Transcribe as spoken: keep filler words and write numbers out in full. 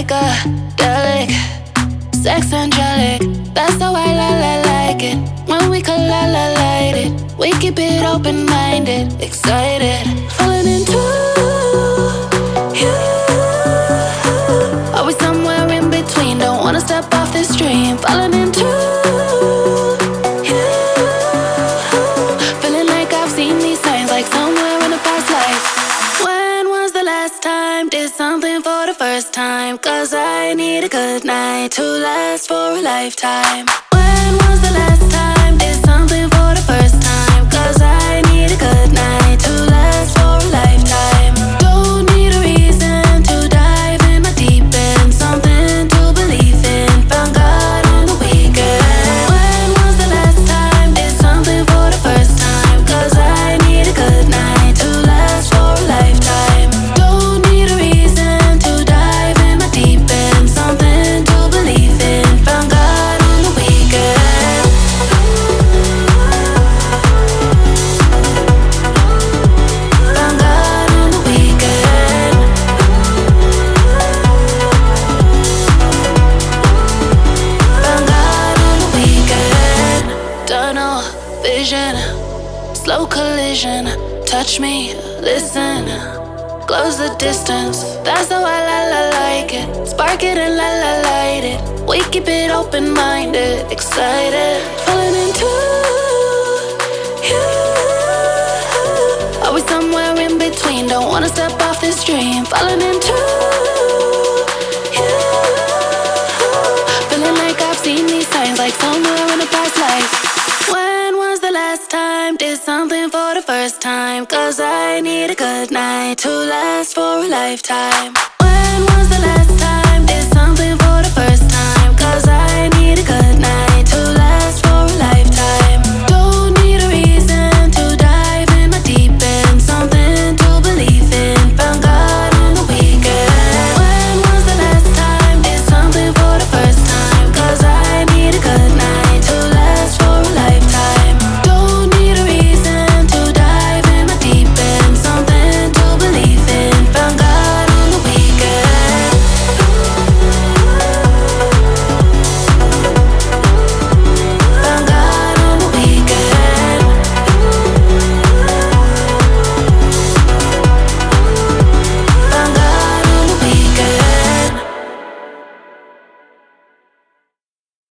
psychedelic, sex angelic. That's how I la la like it. When we collide it, we keep it open-minded, excited, falling into you. Are we somewhere in between? Don't wanna step off this dream, falling into you. Feeling like I've seen these signs, like somewhere in a past life. When was the last time did something for the first time? Cause I need a good night to last for a lifetime. When was the last time did something for the first time? Cause I need a good night to last for a lifetime. Don't need a reason to dive in my deep end, something to believe in, found God on the weekend. When was the last time did something for the first time? Cause I need a good night to last for a lifetime. Don't need a reason to dive in my deep end, something to believe in, found God on the weekend. Found God on the weekend. Found God on the weekend. Tunnel vision, slow collision. Touch me, listen, close the distance. That's how I la la like it. Spark it and la la light it. We keep it open-minded, excited, falling into you. Are we somewhere in between? Don't wanna step off this dream, falling into you. Feeling like I've seen these signs, like somewhere in a past life. When was the last time did something for the first time? Cause I need a good night to last for a lifetime. When was the last time